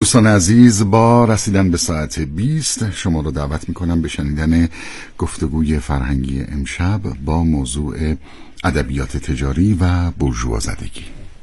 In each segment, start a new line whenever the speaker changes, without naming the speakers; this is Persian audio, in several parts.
دوستان عزیز، با رسیدن به ساعت 20 شما رو دعوت میکنم به شنیدن گفتگوی فرهنگی امشب با موضوع ادبیات تجاری و بورژوازدگی.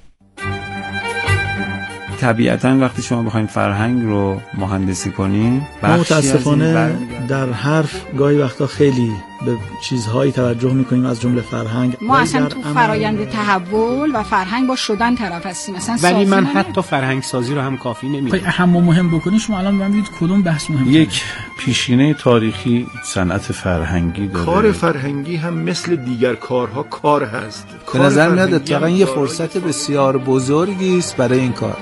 طبیعتاً وقتی شما بخواید فرهنگ رو مهندسی کنین،
متاسفانه در حرف گاهی وقتا خیلی به چیزهایی توجه میکنیم از جمله فرهنگ.
ما اصلا تو فرایند تحول و فرهنگ با شدن طرف هستیم، مثلا
ولی من حتی فرهنگ سازی رو هم کافی نمیدونم.
اهم و مهم بکنید شما الان ببینید کدوم بحث مهمه.
یک پیشینه تاریخی صنعت فرهنگی داره.
کار فرهنگی هم مثل دیگر کارها کار هست.
به نظر میاد اتفاقا یه فرصت بسیار بزرگی است برای این کار.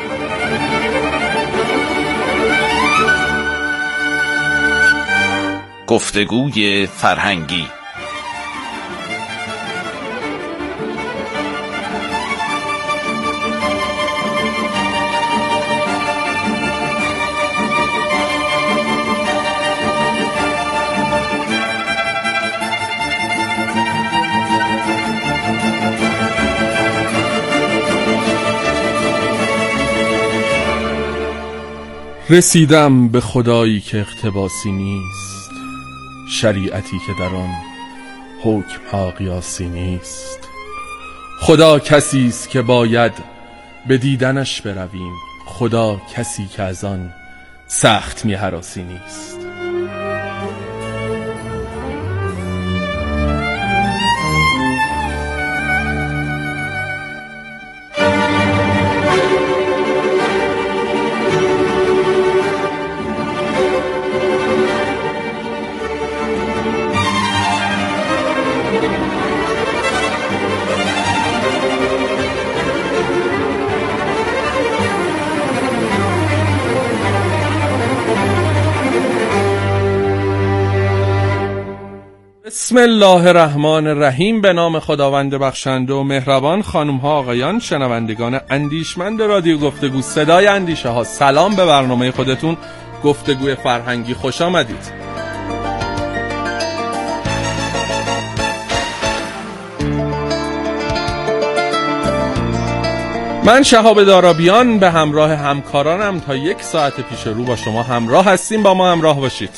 گفتگوی فرهنگی.
رسیدم به خدایی که اقتباسی نیست، شریعتی که در آن حکم‌ها قیاسی نیست. خدا کسی است که باید به دیدنش برویم، خدا کسی که از آن سخت می‌هراسی نیست. بسم الله الرحمن الرحیم. به نام خداوند بخشنده و مهربان. خانم ها آقایان، شنوندگان اندیشمند رادیو گفتگو صدای اندیشه ها، سلام به برنامه خودتون گفتگوی فرهنگی. خوش آمدید. من شهاب دارابیان به همراه همکارانم تا 1 ساعت پیش رو با شما همراه هستیم. با ما همراه باشید.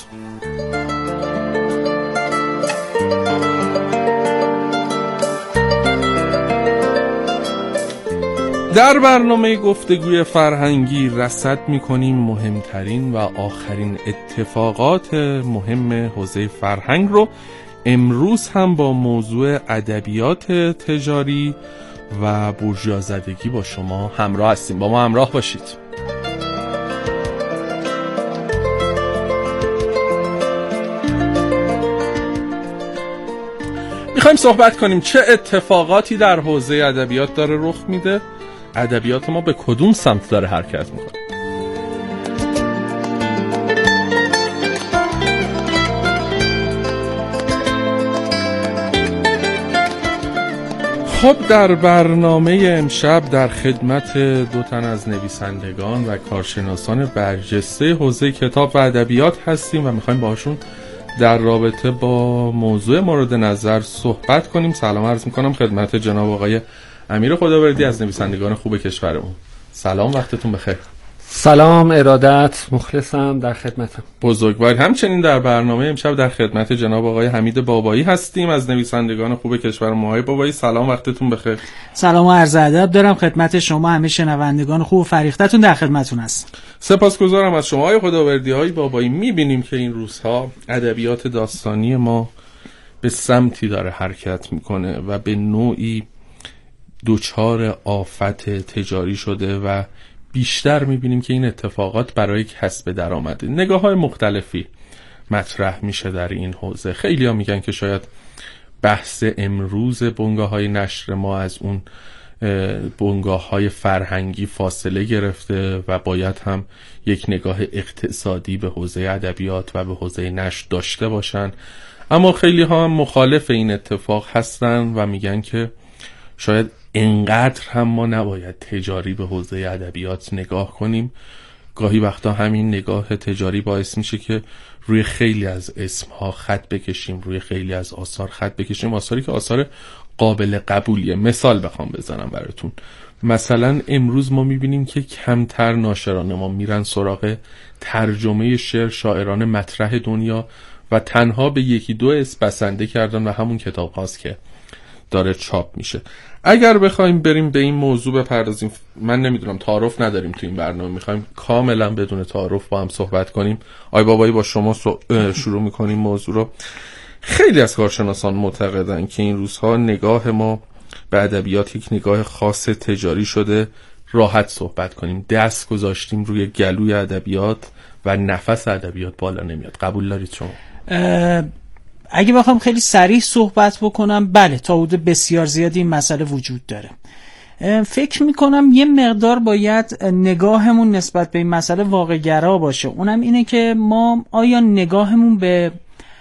در برنامه گفتگوی فرهنگی رصد می‌کنیم مهمترین و آخرین اتفاقات مهم حوزه فرهنگ رو. امروز هم با موضوع ادبیات تجاری و بورژوازدگی با شما همراه هستیم. با ما همراه باشید. می‌خوایم صحبت کنیم چه اتفاقاتی در حوزه ادبیات داره رخ میده، ادبیات ما به کدوم سمت داره حرکت میکنه. خب در برنامه امشب در خدمت 2 تن از نویسندگان و کارشناسان برجسته حوزه کتاب و ادبیات هستیم و میخوایم باهاشون در رابطه با موضوع مورد نظر صحبت کنیم. سلام عرض میکنم خدمت جناب آقای امیر خداوردی از نویسندگان خوب کشورمون. سلام، وقتتون بخیر.
سلام، ارادت، مخلصم، در خدمتم.
بزرگوار. همچنین در برنامه امشب در خدمت جناب آقای حمید بابایی هستیم از نویسندگان خوب کشورمون. آقای بابایی سلام، وقتتون بخیر.
سلام و عرض ادب دارم خدمت شما همه شنوندگان خوب و فریختتون، در خدمتتون هست.
سپاسگزارم از شما آقای خداوردی. های بابایی، می‌بینیم که این روزها ادبیات داستانی ما به سمتی داره حرکت میکنه و به نوعی دوچار آفت تجاری شده و بیشتر میبینیم که این اتفاقات برای کسب درآمد. نگاه‌های مختلفی مطرح میشه در این حوزه. خیلی‌ها میگن که شاید بحث امروز بنگاه‌های نشر ما از اون بنگاه‌های فرهنگی فاصله گرفته و باید هم یک نگاه اقتصادی به حوزه ادبیات و به حوزه نشر داشته باشن. اما خیلی‌ها هم مخالف این اتفاق هستن و میگن که شاید اینقدر هم ما نباید تجاری به حوزه ادبیات نگاه کنیم. گاهی وقتا همین نگاه تجاری باعث میشه که روی خیلی از اسمها خط بکشیم، روی خیلی از آثار خط بکشیم، آثاری که آثار قابل قبولیه. مثال بخوام بزنم براتون، مثلا امروز ما میبینیم که کمتر ناشران ما میرن سراغ ترجمه شعر شاعران مطرح دنیا و تنها به یکی دو اسم بسنده کردن و همون کتاب هاست که داره چاپ میشه. اگر بخوایم بریم به این موضوع بپردازیم، من نمیدونم، تعارف نداریم تو این برنامه، میخوایم کاملا بدون تعارف با هم صحبت کنیم. آی بابایی با شما شروع میکنیم موضوع رو. خیلی از کارشناسان معتقدن که این روزها نگاه ما به ادبیات یک نگاه خاص تجاری شده. راحت صحبت کنیم، دست گذاشتیم روی گلوی ادبیات و نفس ادبیات بالا نمیاد. قبول دارید شما؟
اگه بخوام خیلی صریح صحبت بکنم، بله، تا حدود بسیار زیادی این مسئله وجود داره. فکر میکنم یه مقدار باید نگاهمون نسبت به این مسئله واقع‌گرا باشه. اونم اینه که ما آیا نگاهمون به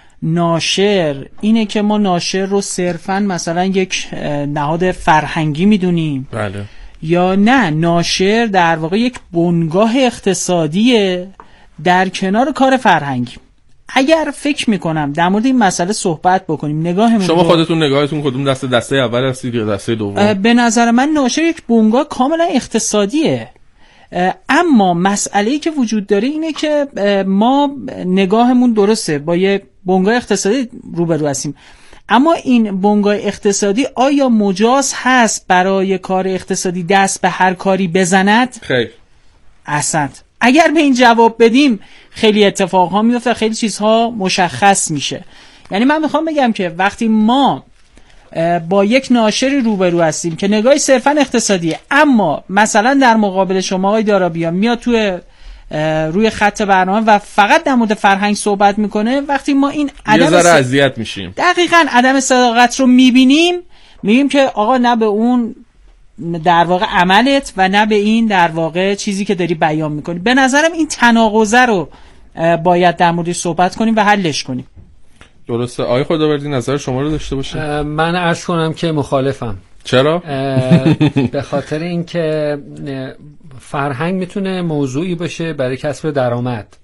ناشر اینه که ما ناشر رو صرفاً مثلا یک نهاد فرهنگی میدونیم،
بله،
یا نه ناشر در واقع یک بنگاه اقتصادیه در کنار کار فرهنگی. اگر فکر میکنم در مورد این مسئله صحبت بکنیم، نگاهمون،
شما خودتون نگاهتون کدوم دسته اول هستید یا دسته دوم؟
به نظر من ناشر یک بنگاه کاملا اقتصادیه. اما مسئله‌ای که وجود داره اینه که ما نگاهمون درسته، با یه بنگاه اقتصادی روبرو هستیم، اما این بنگاه اقتصادی آیا مجاز هست برای کار اقتصادی دست به هر کاری بزند؟
خیر.
اصلا اگر به این جواب بدیم خیلی اتفاقها میفته، خیلی چیزها مشخص میشه. یعنی من میخوام بگم که وقتی ما با یک ناشری روبرو هستیم که نگاهی صرفا اقتصادیه، اما مثلا در مقابل شما آقای دارابیان میاد روی خط برنامه و فقط در مورد فرهنگ صحبت میکنه، وقتی ما این
یه ذره اذیت میشیم.
دقیقاً عدم صداقت رو میبینیم، میگیم که آقا نه به اون در واقع عملت و نه به این در واقع چیزی که داری بیان میکنی. به نظرم این تناقض رو باید در موردش صحبت کنیم و حلش کنیم.
درسته. آقای خداوردی نظر شما رو داشته باشه.
من عرض کنم که مخالفم.
چرا؟
به خاطر اینکه فرهنگ میتونه موضوعی باشه برای کسب درآمد.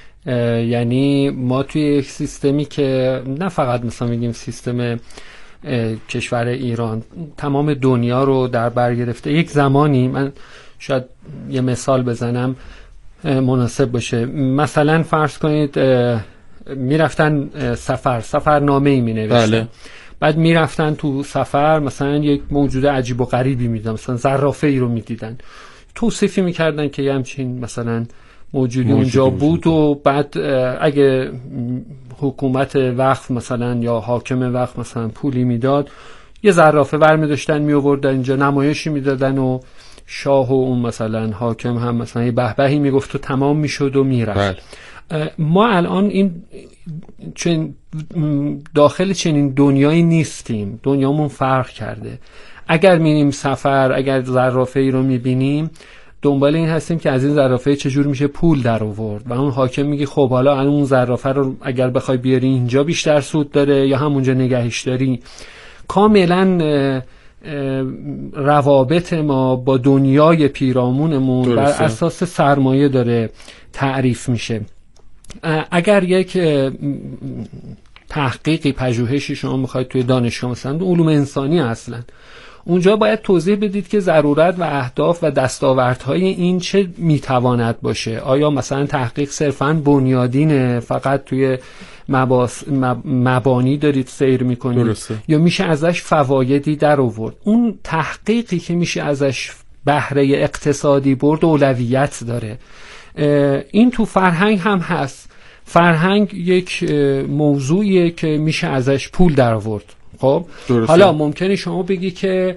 یعنی ما توی یک سیستمی که نه فقط مثلا میگیم سیستم کشور ایران، تمام دنیا رو در بر گرفته، یک زمانی، من شاید یه مثال بزنم مناسب باشه، مثلا فرض کنید میرفتن سفرنامه‌ای مینوشتن،
بله.
بعد میرفتن تو سفر مثلا یک موجود عجیب و غریبی میدیدن، مثلا زرافه‌ای رو میدیدن، توصیفی میکردن که یه همچین مثلا موجودی اونجا بود و بعد اگه حکومت وقف مثلا یا حاکم وقف مثلا پولی میداد، یه زرافه برمی داشتن می آوردن اینجا نمایشی میدادن و شاه و اون مثلا حاکم هم مثلا یه بهبهی میگفت و تمام میشد و میرفت. ما الان این داخل چنین دنیایی نیستیم، دنیامون فرق کرده. اگر میریم سفر، اگر زرافه ای رو میبینیم، دنبال این هستیم که از این زرافه چجور میشه پول در آورد و اون حاکم میگه خب حالا اون زرافه رو اگر بخوای بیاری اینجا بیشتر سود داره یا همونجا نگهش داری. کاملا روابط ما با دنیای پیرامونمون بر اساس سرمایه داره تعریف میشه. اگر یک تحقیقی، پژوهشی شما میخواید توی دانشگاه مثلا علوم انسانی اصلا، اونجا باید توضیح بدید که ضرورت و اهداف و دستاوردهای این چه میتواند باشه. آیا مثلا تحقیق صرفاً بنیادینه، فقط توی مبانی دارید سیر میکنید، یا میشه ازش فوایدی در آورد؟ اون تحقیقی که میشه ازش بهره اقتصادی برد اولویت داره. این تو فرهنگ هم هست. فرهنگ یک موضوعیه که میشه ازش پول در آورد. خب حالا ممکنه شما بگی که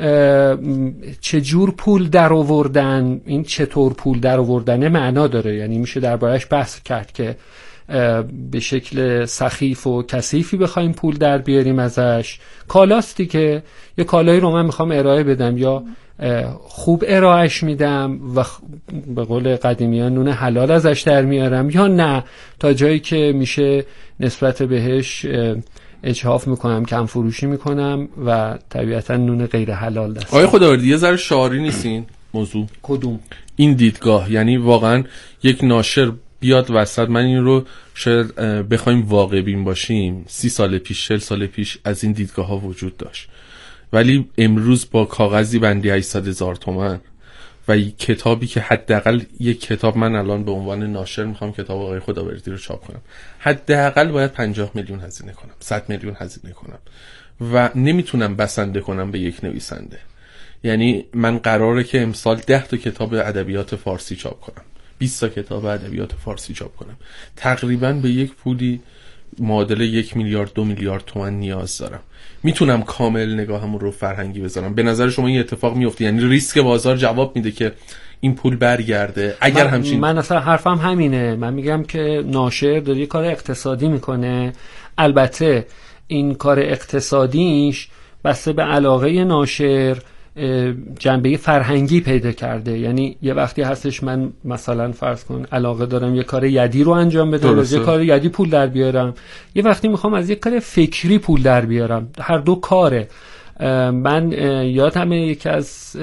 چجور پول در آوردن، این چطور پول در آوردنه معنا داره، یعنی میشه دربارش بحث کرد که به شکل سخیف و کثیفی بخوایم پول در بیاریم ازش. کالاستی که یه کالایی رو من میخوام ارائه بدم، یا خوب ارائهش میدم و به قول قدیمیان نون حلال ازش در میارم، یا نه تا جایی که میشه نسبت بهش اجحاف میکنم، کم فروشی میکنم و طبیعتا نون غیر حلال دست.
آقای خداوردی یه ذره شعاری نیستین موضوع؟
کدوم؟
این دیدگاه، یعنی واقعا یک ناشر بیاد وسط، من این رو شاید بخوایم واقع بین باشیم 30 سال پیش 40 سال پیش از این دیدگاه ها وجود داشت. ولی امروز با کاغذی بندی 800,000 تومان و کتابی که حداقل یک کتاب، من الان به عنوان ناشر میخوام کتاب آقای خداوردی رو چاپ کنم، حداقل باید 50 میلیون هزینه کنم، 100 میلیون هزینه کنم و نمیتونم بسنده کنم به یک نویسنده. یعنی من قراره که امسال 10 تا کتاب ادبیات فارسی چاپ کنم، 20 تا کتاب ادبیات فارسی چاپ کنم، تقریبا به یک پولی معادل 1 میلیارد 2 میلیارد تومان نیاز دارم. میتونم کامل نگاهمون رو فرهنگی بذارم؟ به نظر شما این اتفاق میفته؟ یعنی ریسک بازار جواب میده که این پول برگرده؟ اگر همچین
من اصلا حرفم همینه. من میگم که ناشر داره یه کار اقتصادی میکنه. البته این کار اقتصادیش بسته به علاقه ناشر جنبه فرهنگی پیدا کرده. یعنی یه وقتی هستش من مثلا فرض کن علاقه دارم یه کار یدی رو انجام بدم، از یه کار یدی پول در بیارم، یه وقتی میخوام از یه کار فکری پول در بیارم. هر دو کاره. من یادمه یکی از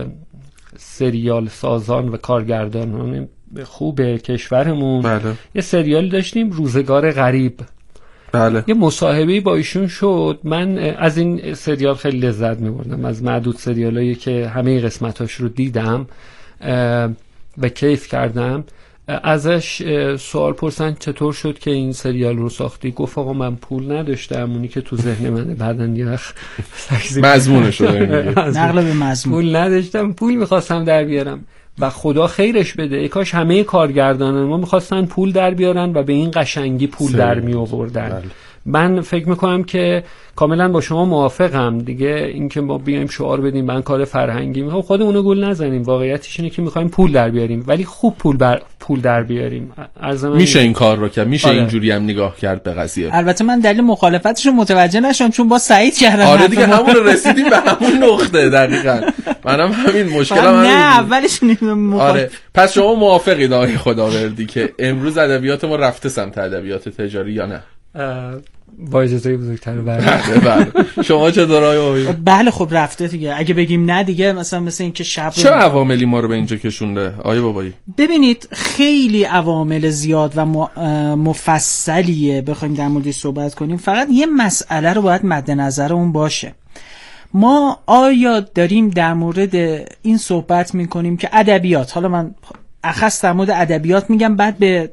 سریال سازان و کارگردانان خوب کشورمون یه سریال داشتیم، روزگار غریب.
بله. یه
مصاحبه‌ای با ایشون شد. من از این سریال خیلی لذت می‌بردم، از معدود سریالایی که همه قسمتاش رو دیدم و کیف کردم. ازش سوال پرسن چطور شد که این سریال رو ساختی؟ گفت آقا من پول نداشتم، اونی که تو ذهن منه بعدن یه وقت
مضمونش رو
نقل به مضمون،
پول نداشتم، پول می‌خواستم در بیارم و خدا خیرش بده. ای کاش همه کارگردانان ما می‌خواستن پول در بیارن و به این قشنگی پول در می آوردن. من فکر میکنم که کاملا با شما موافقم دیگه. اینکه ما بیایم شعار بدیم من کار فرهنگی میخوام، خودمون گول نزنیم. واقعیتش اینه که میخوایم پول در بیاریم، ولی خوب پول در بیاریم.
میشه این کار رو کرد، میشه اینجوری هم نگاه کرد به قضیه.
البته من دلیل مخالفتش رو متوجه نشدم چون با سعید کردم.
آره دیگه همون رو رسیدیم به همون نقطه. دقیقاً منم همین مشکلم همین.
نه اولش
آره پس شما موافقید آقای خداوردی که امروز ادبیات ما رفته سمت ادبیات تجاری یا نه؟
با اجازه بزرگتر.
بله. شما چطور آقای؟
بله خب رفته دیگه. اگه بگیم نه دیگه مثل این که شب
چه عواملی ما رو به اینجا کشونده آقای بابایی؟
ببینید خیلی عوامل زیاد و مفصلیه بخوایم در موردش صحبت کنیم. فقط یه مسئله رو باید مد نظرمون باشه. ما آیا داریم در مورد این صحبت میکنیم که ادبیات، حالا من اخص در مورد ادبیات میگم، بعد به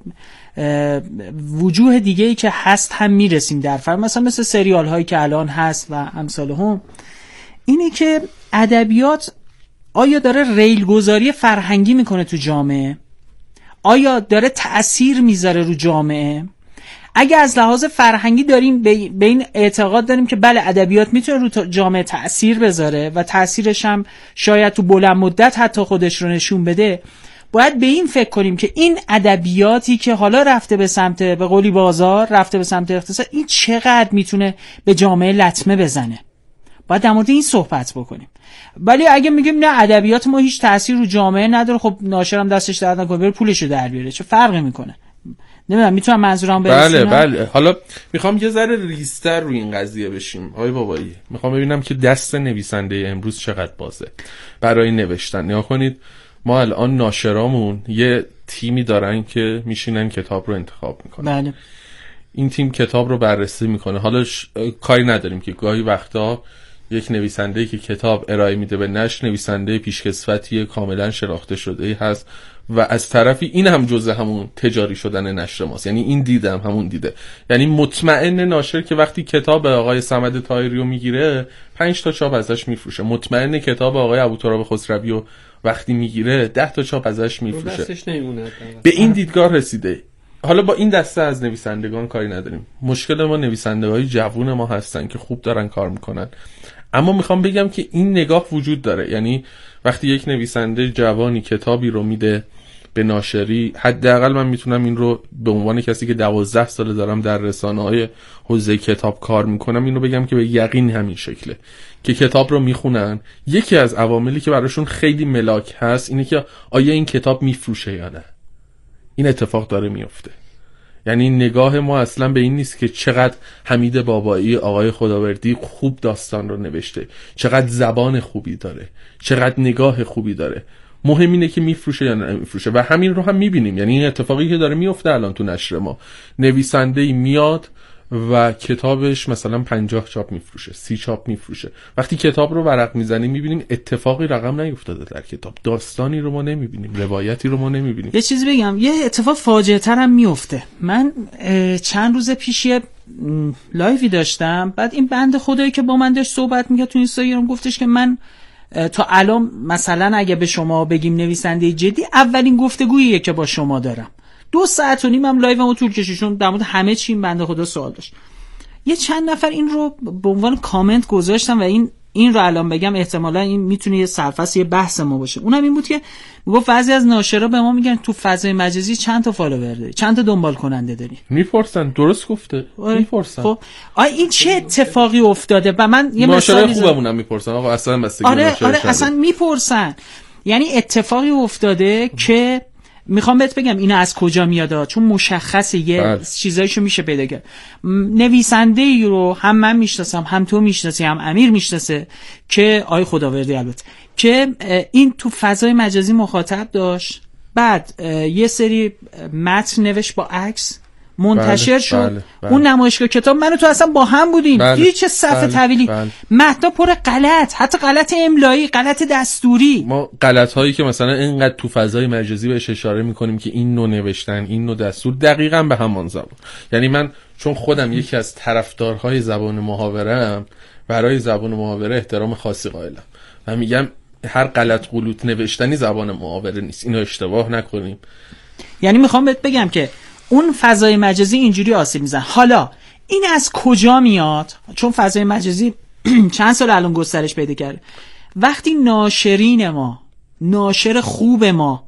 وجوه دیگه‌ای که هست هم میرسیم در فرم، مثل سریال هایی که الان هست و امثال هم. اینه که ادبیات آیا داره ریل گذاری فرهنگی میکنه تو جامعه؟ آیا داره تأثیر میذاره رو جامعه؟ اگه از لحاظ فرهنگی داریم به این اعتقاد داریم که بله ادبیات میتونه رو جامعه تأثیر بذاره و تأثیرش هم شاید تو بلند مدت حتی خودش رو نشون بده، باید به این فکر کنیم که این ادبیاتی که حالا رفته به سمت به قولی بازار، رفته به سمت اقتصاد، این چقدر میتونه به جامعه لطمه بزنه. باید در مورد این صحبت بکنیم. ولی اگه میگیم نه ادبیات ما هیچ تأثیر رو جامعه نداره، خب ناشرم دستش درد نکنه بره پولشو در بیاره، چه فرقی میکنه؟ نمیدونم میتونم منظورم برسونم.
بله. حالا میخوام یه ذره ریستر روی این قضیه بشیم آقای بابایی. میخوام ببینم که دست نویسنده امروز چقدر بازه برای نوشتن. نگاه کنید ما الان ناشرامون یه تیمی دارن که میشینن کتاب رو انتخاب میکنن.
بله.
این تیم کتاب رو بررسی میکنه. حالا کاری نداریم که گاهی وقتا یک نویسنده‌ای که کتاب ارائه میده به نشر نویسنده پیشکسوتی کاملا شناخته شده‌ای هست و از طرفی این هم جزء همون تجاری شدن نشر ماست. یعنی این دیدم همون دیده. یعنی مطمئن ناشر که وقتی کتاب آقای صمد طاهری رو میگیره 5 تا چاپ ازش میفروشه. مطمئن کتاب آقای ابوتراب خسروی رو وقتی میگیره 10 تا چاپ ازش میفروشه. به این دیدگاه رسیده. حالا با این دسته از نویسندگان کاری نداریم. مشکل ما نویسنده‌های جوون ما هستن که خوب دارن کار میکنن. اما میخوام بگم که این نگاه وجود داره. یعنی وقتی یک نویسنده جوانی کتابی رو میده به ناشری، حداقل من میتونم این رو به عنوان کسی که 12 ساله دارم در رسانه‌های حوزه کتاب کار میکنم این رو بگم که به یقین همین شکله که کتاب رو میخونن. یکی از عواملی که براشون خیلی ملاک هست اینه که آیا این کتاب میفروشه یا نه. این اتفاق داره میفته. یعنی نگاه ما اصلا به این نیست که چقدر حمید بابایی آقای خداوردی خوب داستان رو نوشته، چقدر زبان خوبی داره، چقدر نگاه خوبی داره. مهم اینه که میفروشه یا نمیفروشه و همین رو هم میبینیم. یعنی این اتفاقی که داره میفته الان تو نشر ما، نویسنده‌ای میاد و کتابش مثلا 50 چاپ میفروشه، 30 چاپ میفروشه. وقتی کتاب رو ورق میزنیم میبینیم اتفاقی رقم نیفتاده در کتاب، داستانی رو ما نمیبینیم، روایتی رو ما نمیبینیم.
یه چیزی بگم، یه اتفاق فاجعه تر هم میفته. من چند روز پیش یه لایوی داشتم، بعد این بنده خدایی که با من داشت صحبت میکرد تو اینستاگرام گفتش که من تا الان مثلا اگه به شما بگیم نویسنده جدی، اولین گفتگوییه که با شما دارم. 2 ساعت و نیم هم لایومو طول کشیدم در مورد همه چی. این بنده خدا سوال داشت. یه چند نفر این رو به عنوان کامنت گذاشتم و این رو الان بگم احتمالا این میتونه یه سرفصل یه بحث ما باشه. اونم این بود که میگفت بعضی از ناشرا به ما میگن تو فضای مجازی چند تا فالوور داری، چند تا دنبال کننده داری.
میپرسن، درست گفته. میپرسن.
خب این چه اتفاقی افتاده؟ و من یه
مثال خوبمونم میپرسن. آقا اصلا بستگی
آره اصلا میپرسن. یعنی اتفاقی افتاده که میخوام بهت بگم اینا از کجا میاد، چون مشخصه یه چیزایشو میشه پیدا کرد. نویسنده ای رو هم من میشناسم، هم تو میشناسی، هم امیر میشناسه که آی خداوردی البته، که این تو فضای مجازی مخاطب داشت، بعد یه سری متن نوشت با عکس منتشر شد. اون نمایشگاه کتاب من و تو اصلا با هم بودیم. هیچ صفحه طویلی متن پر غلط، حتی غلط املایی، غلط دستوری.
ما غلط هایی که مثلا اینقدر تو فضای مجازی بهش اشاره میکنیم که این نوع نوشتن، این نوع دستور دقیقاً به همان زبان. یعنی من چون خودم یکی از طرفدارهای زبان محاوره‌ام، برای زبان محاوره احترام خاصی قائلم و میگم هر غلط غلوط نوشتنی زبان محاوره نیست. اینو اشتباه نکنیم.
یعنی میخوام بهت بگم که اون فضای مجازی اینجوری آسیب میزن. حالا این از کجا میاد؟ چون فضای مجازی چند سال الان گسترش پیدا کرده. وقتی ناشرین ما، ناشر خوب ما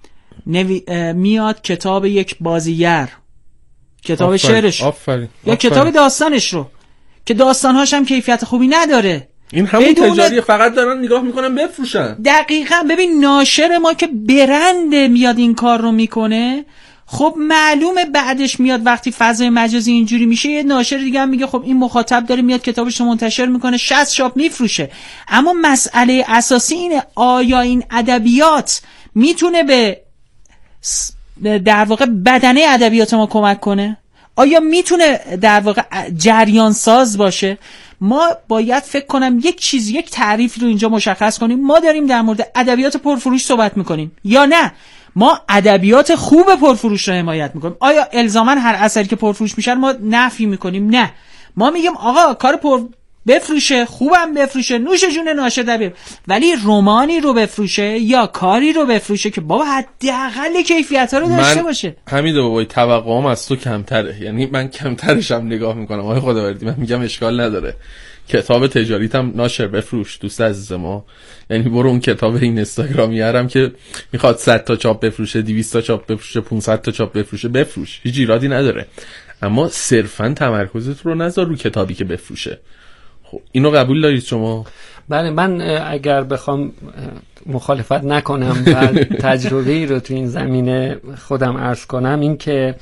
میاد کتاب یک بازیگر، کتاب شعرش یا کتاب داستانش رو که داستانهاش هم کیفیت خوبی نداره،
این همون تجاری فقط دارن نگاه میکنن بفروشن.
دقیقاً. ببین ناشر ما که برند میاد این کار رو میکنه، خب معلومه بعدش میاد وقتی فضای مجازی اینجوری میشه یه ناشر دیگه هم میگه خب این مخاطب داره میاد کتابش رو منتشر میکنه، 60 چاپ میفروشه. اما مسئله اساسی اینه آیا این ادبیات میتونه به در واقع بدنه ادبیات ما کمک کنه؟ آیا میتونه در واقع جریان ساز باشه؟ ما باید فکر کنم یک تعریف رو اینجا مشخص کنیم. ما داریم در مورد ادبیات پرفروش صحبت میکنیم یا نه ما ادبیات خوب پرفروش رو حمایت میکنیم؟ آیا الزاما هر اثری که پرفروش میشه ما نفی میکنیم؟ نه، ما میگیم آقا کار بفروشه، خوبم بفروشه، نوش جون ناشر در، ولی رمانی رو بفروشه یا کاری رو بفروشه که بابا حداقل کیفیت‌ها رو داشته باشه.
همین بابا توقعام از تو کمتره، یعنی من کمترش هم نگاه میکنم. آقای خداوردی من میگم اشکال نداره کتاب تجاریت هم ناشر بفروش دوست عزیز ما. یعنی برو اون کتاب این اینستاگرامی هم که میخواد 100 تا چاپ بفروشه، 200 تا چاپ بفروشه، 500 تا چاپ بفروشه، بفروش، هیچ ایرادی نداره. اما صرفا تمرکزت رو نذار رو کتابی که بفروشه. خب اینو قبول دارید شما؟
بله، من اگر بخوام مخالفت نکنم و تجربه‌ای رو تو این زمینه خودم عرض کنم، این که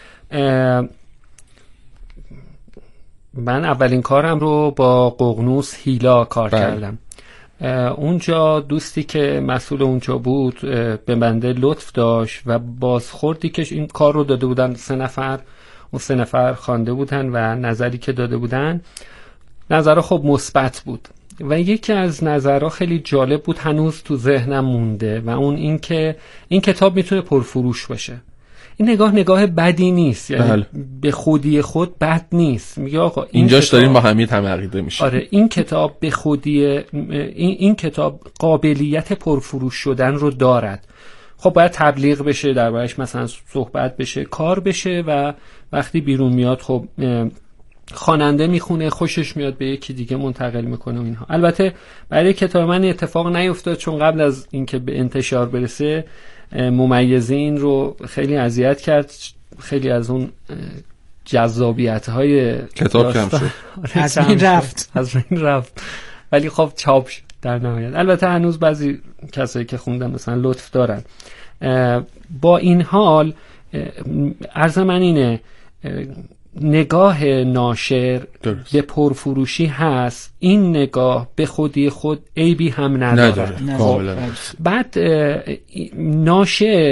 من اولین کارم رو با ققنوس هیلا کار کردم. اونجا دوستی که مسئول اونجا بود به بنده لطف داشت و بازخوردی که این کار رو داده بودن 3 نفر، اون 3 نفر خوانده بودن و نظری که داده بودن نظرها خب مثبت بود و یکی از نظرها خیلی جالب بود، هنوز تو ذهنم مونده و اون این که این کتاب میتونه پرفروش باشه. این نگاه بدی نیست، یعنی به خودی خود بد نیست. میگه آقا
اینجاش داریم با همین عقیده میشه.
آره این کتاب به خودی این کتاب قابلیت پرفروش شدن رو دارد. خب باید تبلیغ بشه، دربارش مثلا صحبت بشه، کار بشه و وقتی بیرون میاد خب خواننده میخونه، خوشش میاد، به یکی دیگه منتقل میکنه و اینها. البته برای کتاب من اتفاق نیفتاد، چون قبل از اینکه به انتشار برسه ممیزین رو خیلی اذیت کرد. خیلی از اون جذابیت‌های
کتاب کم شد.
از این رفت.
ولی خب چاپ شد در نهایت. البته هنوز بعضی کسایی که خوندن مثلا لطف دارن. با این حال عرض من اینه، نگاه ناشر به پرفروشی هست، این نگاه به خودی خود عیبی هم نداره.
کاملا.
بعد ناشر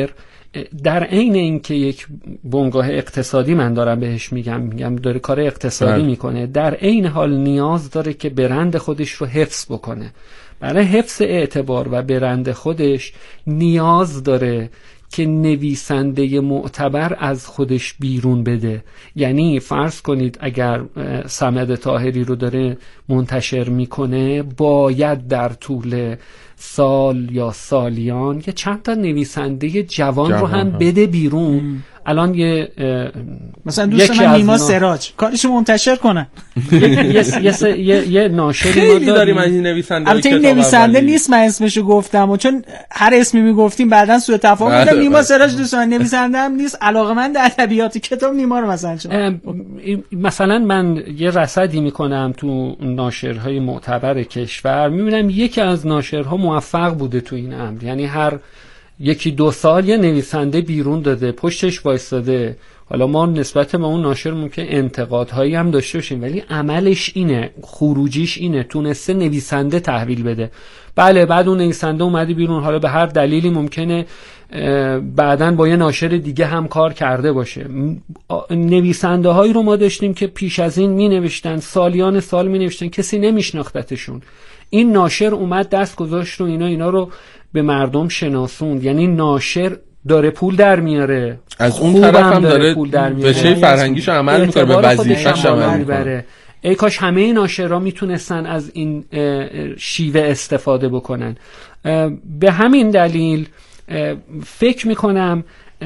در عین اینکه یک بنگاه اقتصادی من دارم بهش میگم داره کار اقتصادی میکنه، در عین حال نیاز داره که برند خودش رو حفظ بکنه. برای حفظ اعتبار و برند خودش نیاز داره که نویسنده معتبر از خودش بیرون بده. یعنی فرض کنید اگر صمد طاهری رو داره منتشر میکنه، باید در طول سال یا سالیان یه چند تا نویسنده جوان رو هم بده بیرون. الان
مثلا دوست من نیما سراج کارشو منتشر کنن.
یه ناشری
خیلی داریم از این نویسنده.
البته این نویسنده نیست، من اسمشو گفتم و چون هر اسمی میگفتیم بعدن سوء تفاهم بود. نیما سراج دوست من نویسنده هم نیست، علاقه‌مند ادبیات کتاب نیما رو
مثلا من یه رصدی میکنم تو ناشرهای معتبر کشور، میبینم یکی از ناشرها موفق بوده تو این امر. یعنی هر یکی 2 سال یه نویسنده بیرون داده، پشتش وایستاده. حالا ما نسبت به اون ناشر ممکن انتقادهایی هم داشته باشیم، ولی عملش اینه، خروجیش اینه، تونسته نویسنده تحویل بده. بله بعد اون نویسنده اومده بیرون، حالا به هر دلیلی ممکنه بعدن با یه ناشر دیگه هم کار کرده باشه. نویسنده هایی رو ما داشتیم که پیش از این می نوشتن، سالیان سال می نوشتن، کسی نمیشناختتشون. این ناشر اومد دست گذاشت و اینا رو به مردم شناسوند. یعنی ناشر داره پول در میاره،
از اون طرف هم داره به چه فرهنگیش عمل میکنه، به وظیفه‌ش عمل میکنه.
ای کاش همه ناشرها میتونستن از این شیوه استفاده بکنن. به همین دلیل فکر میکنم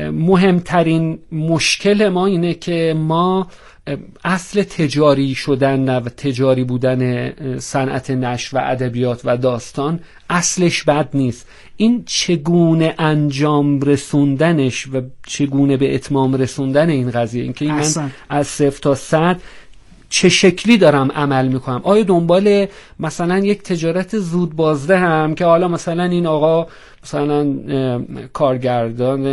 مهمترین مشکل ما اینه که ما اصل تجاری شدن و تجاری بودن صنعت نشر و ادبیات و داستان اصلش بد نیست. این چگونه انجام رسوندنش و چگونه به اتمام رسوندن این قضیه، اینکه این من از 0 تا 100 چه شکلی دارم عمل میکنم. آیا دنبال مثلا یک تجارت زود بازده هم که حالا مثلا این آقا مثلا کارگردان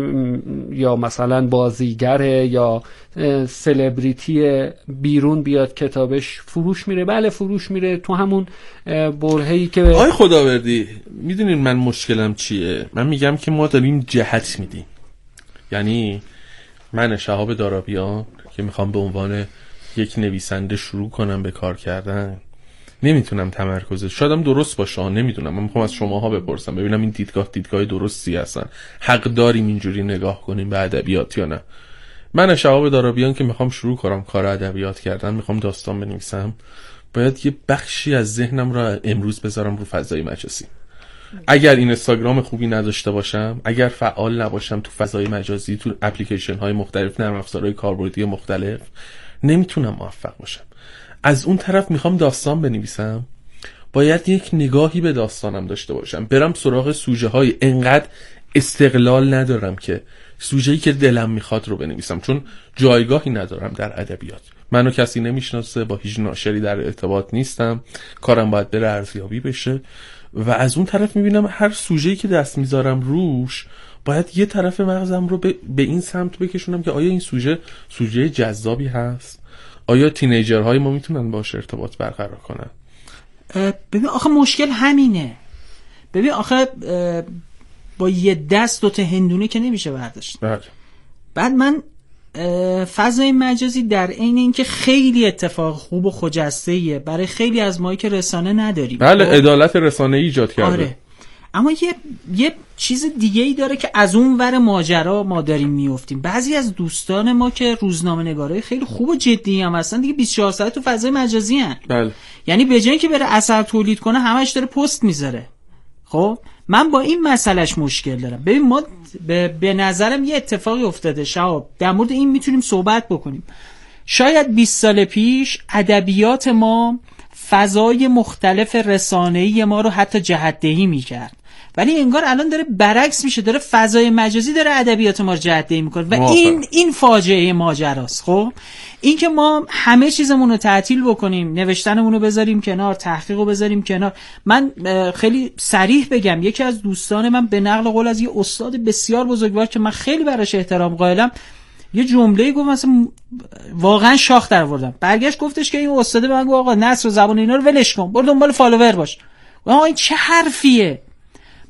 یا مثلا بازیگره یا سلبریتی بیرون بیاد کتابش فروش میره؟ بله فروش میره تو همون برهه‌ای که
آی خداوردی میدونین من مشکلم چیه؟ من میگم که ما داریم جهت میدیم. یعنی من شهاب دارابیان که میخوام به عنوان یک نویسنده شروع کنم به کار کردن، نمیتونم تمرکزش شایدم درست باشه، نمیدونم. من میخوام از شماها بپرسم ببینم این دیدگاه درستی هستن، حق داریم اینجوری نگاه کنیم به ادبیات یا نه. من شهاب دارابیان که میخوام شروع کنم کار ادبیات کردن، میخوام داستان بنویسم، باید یه بخشی از ذهنم رو امروز بذارم رو فضای مجازی. اگر اینستاگرام خوبی نداشته باشم، اگر فعال نباشم تو فضای مجازی، تو اپلیکیشن های مختلف، نرم افزارهای کاربردی مختلف، نمیتونم موفق باشم. از اون طرف میخوام داستان بنویسم، باید یک نگاهی به داستانم داشته باشم، برم سراغ سوژه های، انقدر استقلال ندارم که سوژه‌ای که دلم میخواد رو بنویسم، چون جایگاهی ندارم در ادبیات. منو کسی نمیشناسه، با هیچ ناشری در ارتباط نیستم، کارم باید بره ارزیابی بشه. و از اون طرف میبینم هر سوژه‌ای که دست میذارم روش، باید یه طرف مغزم رو به این سمت بکشونم که آیا این سوژه جذابی هست؟ آیا تینیجرهای ما میتونن باش ارتباط برقرار کنن؟
ببین آخه مشکل همینه. ببین آخه با یه دست 2 تا هندونه که نمیشه برداشت. بعد من فضای مجازی در عین اینکه خیلی اتفاق خوب و خجسته‌ایه برای خیلی از ما که رسانه نداریم.
بله عدالت رسانه‌ای ایجاد کرده.
آره. اما یه چیز دیگه ای داره که از اون ور ماجرا ما داریم میافتیم. بعضی از دوستان ما که روزنامه نگارای خیلی خوب و جدی هم هستن دیگه 24 ساعت تو فضای مجازی هن.
بله.
یعنی به جای اینکه بره اثر تولید کنه همش داره پست میذاره. خب من با این مسئلهش مشکل دارم. ببین ما به نظرم یه اتفاقی افتاده شهاب، در مورد این میتونیم صحبت بکنیم. شاید 20 سال پیش ادبیات ما فضای مختلف رسانه‌ای ما رو حتی جهت‌دهی میکرد، ولی انگار الان داره برعکس میشه، داره فضای مجازی داره ادبیات ما رو جهت‌دهی میکنه و این فاجعه ماجراست. خب این که ما همه چیزمون رو تعطیل بکنیم، نوشتنمون رو بذاریم کنار، تحقیق رو بذاریم کنار. من خیلی صریح بگم، یکی از دوستان من به نقل قول از یه استاد بسیار بزرگوار که من خیلی براش احترام قائلم یه جمله گفت، مثلا واقعا شاخ در آوردم. برگشت گفتش که این استاد به من گفت آقا نثر و زبان اینا رو ولش کن، برو دنبال فالوور باش. آقا این چه حرفیه؟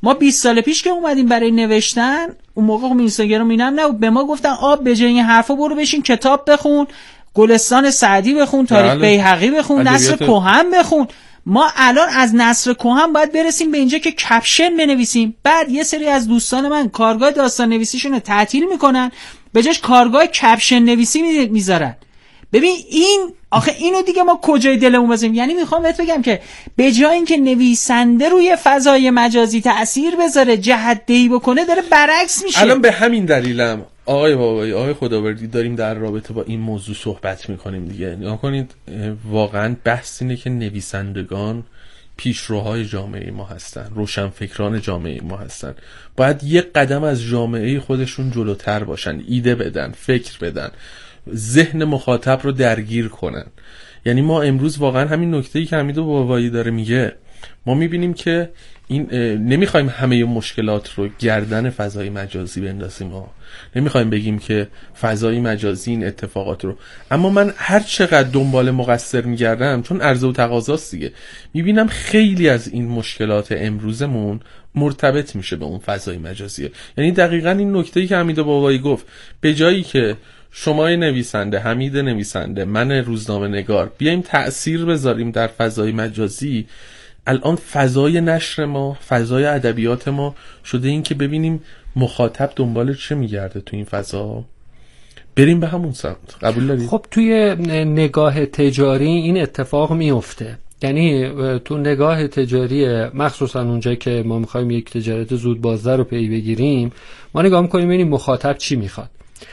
ما 20 سال پیش که اومدیم برای نوشتن، اون موقع اینستاگرام اینم نبود، به ما گفتن به جای این حرفا برو بشین کتاب بخون، گلستان سعدی بخون، تاریخ بیهقی بخون، نصر کهن بخون. ما الان از نصر کهن باید برسیم به اینجا که کپشن بنویسیم. بعد یه سری از دوستان من کارگاه داستان نویسیشون رو تعطیل میکنن، به جاش کارگاه کپشن نویسی میذارن. ببین این آخه اینو دیگه ما کجای دلمون بزنیم؟ یعنی میخوام بهت بگم که به جای اینکه نویسنده روی فضای مجازی تأثیر بذاره، جهت‌دهی بکنه، داره برعکس میشه.
الان به همین دلیلم آقای خداوردی داریم در رابطه با این موضوع صحبت میکنیم دیگه. نگاه کنید، واقعا بحث اینه که نویسندگان پیشروهای جامعه ما هستن، روشنفکران جامعه ما هستن، باید یک قدم از جامعه خودشون جلوتر باشن، ایده بدن، فکر بدن، ذهن مخاطب رو درگیر کنن. یعنی ما امروز واقعا همین نکته‌ای که حمید بابایی داره میگه، ما میبینیم که این نمیخوایم همه مشکلات رو گردن فضای مجازی بندازیم، نمیخوایم بگیم که فضای مجازی این اتفاقات رو، اما من هر چقدر دنبال مقصر میگردم، چون عرضه و تقاضاست دیگه، میبینم خیلی از این مشکلات امروزمون مرتبط میشه به اون فضای مجازیه. یعنی دقیقاً این نکته‌ای که حمید بابایی گفت، به جایی که شما نویسنده، حمید نویسنده، من روزنامه نگار بیایم تأثیر بذاریم در فضای مجازی، الان فضای نشر ما، فضای ادبیات ما شده این که ببینیم مخاطب دنبال چه میگرده تو این فضا، بریم به همون سمت. قبول دارید؟
خب توی نگاه تجاری این اتفاق میفته. یعنی تو نگاه تجاری، مخصوصا اونجا که ما میخوایم یک تجارت زود بازده رو پی بگیریم، ما نگاه میکنیم ببینیم مخاطب چی میخواد.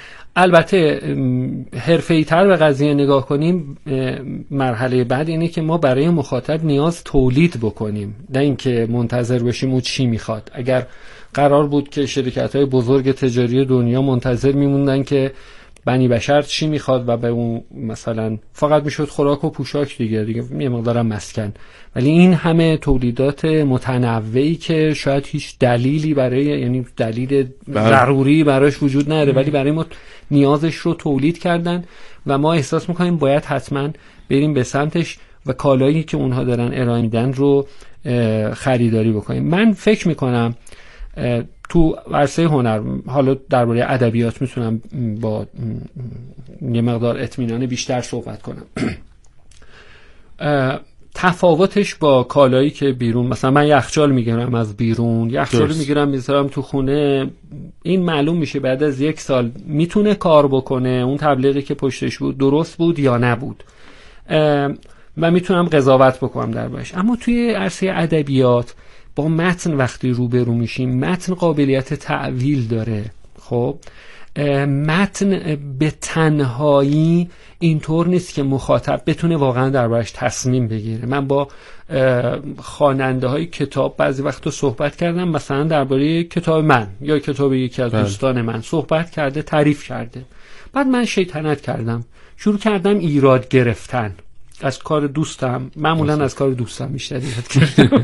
البته حرفه‌ای‌تر به قضیه نگاه کنیم، مرحله بعد اینه که ما برای مخاطب نیاز تولید بکنیم، نه اینکه منتظر باشیم او چی میخواد. اگر قرار بود که شرکت‌های بزرگ تجاری دنیا منتظر میموندن که بنی بشر چی میخواد و به اون مثلا فقط میشد خوراک و پوشاک دیگه یه مقدارم مسکن، ولی این همه تولیدات متنوعی که شاید هیچ دلیلی برای، یعنی دلیل ضروری براش وجود نداره، ولی برای ما نیازش رو تولید کردن و ما احساس میکنیم باید حتما بریم به سمتش و کالایی که اونها دارن ارائه میدن رو خریداری بکنیم. من فکر میکنم تو عرصه هنر، حالا درباره ادبیات میتونم با یه مقدار اطمینان بیشتر صحبت کنم. تفاوتش با کالایی که بیرون، مثلا من یخچال میگیرم از بیرون، یخچال میگیرم میذارم تو خونه، این معلوم میشه بعد از 1 سال میتونه کار بکنه، اون تبلیغی که پشتش بود درست بود یا نبود و میتونم قضاوت بکنم دربارش. اما توی عرصه ادبیات با متن وقتی روبرو میشیم، متن قابلیت تعویل داره. خب متن به تنهایی اینطور نیست که مخاطب بتونه واقعا دربارش تصمیم بگیره. من با خواننده های کتاب بعضی وقتا صحبت کردم، مثلا درباره کتاب من یا کتاب یکی از دوستان من صحبت کرده، تعریف کرده، بعد من شیطنت کردم، شروع کردم ایراد گرفتن از کار دوستم، معمولا از کار دوستم بیشتر ایراد کردم.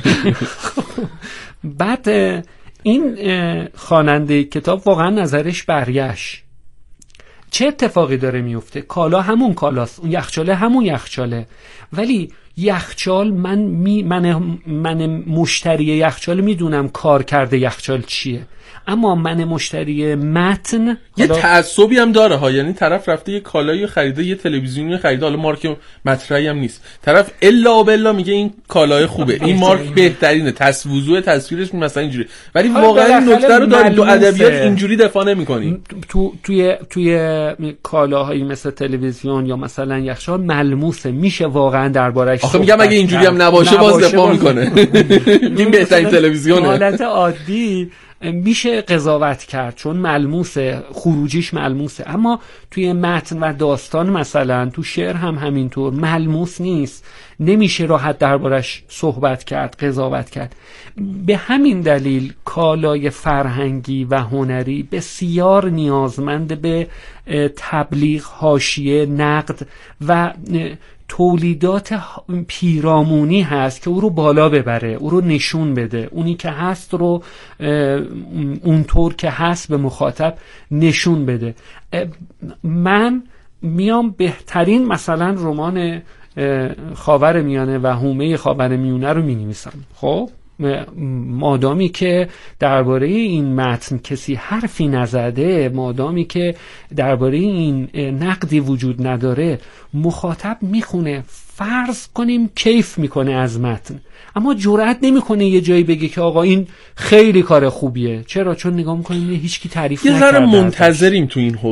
بعد این خواننده کتاب واقعا نظرش برگشت. چه اتفاقی داره میفته؟ کالا همون کالاست، اون یخچاله همون یخچاله، ولی یخچال من مشتری یخچال میدونم کار کرده یخچال چیه، اما من مشتری متن
یه تعصبی هم داره ها. یعنی طرف رفته یه کالایی خریده، یه تلویزیونی خریده، حالا مارک مطرحی هم نیست، طرف الا بالله میگه این کالای خوبه، این مارک بهترینه، وضوح تصویرش مثلا اینجوری، ولی واقعا این نکته رو داریم تو ادبیات اینجوری دفاع نمی‌کنی.
توی کالاهایی مثل تلویزیون یا مثلا یخچال ملموسه، میشه واقعا دربارش.
آخه میگم اگه اینجوری هم نباشه باز دفاع میکنه. این بهترین تلویزیونه.
حالت عادی میشه قضاوت کرد چون ملموسه، خروجیش ملموسه، اما توی متن و داستان مثلا تو شعر هم همینطور ملموس نیست، نمیشه راحت دربارش صحبت کرد، قضاوت کرد. به همین دلیل کالای فرهنگی و هنری بسیار نیازمند به تبلیغ، حاشیه، نقد و تولیدات پیرامونی هست که او رو بالا ببره، او رو نشون بده، اونی که هست رو اونطور که هست به مخاطب نشون بده. من میام بهترین مثلا رمان خاورمیانه و حومه خاورمیانه رو می‌نویسم. خب مادامی که درباره این متن کسی حرفی نزده، مادامی که درباره این نقدی وجود نداره، مخاطب میخونه، فرض کنیم کیف میکنه از متن، اما جرئت نمیکنه یه جایی بگه که آقا این خیلی کار خوبیه. چرا؟ چون نگاه میکنیم هیچ کی تعریف نکرده.
یه ذره منتظریم تو این